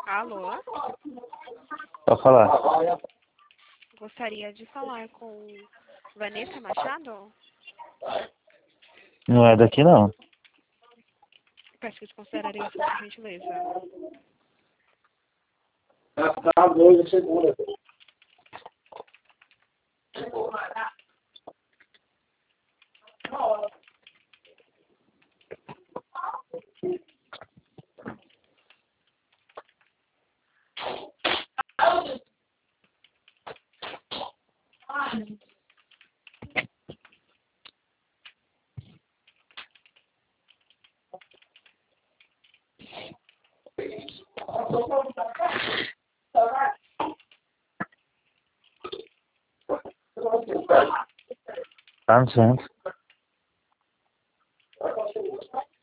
Alô? Pode falar. Gostaria de falar com Vanessa Machado? Não é daqui, não. Peço que desconsidere a ligação, por gentileza. Tá doido, segura. Tá no centro.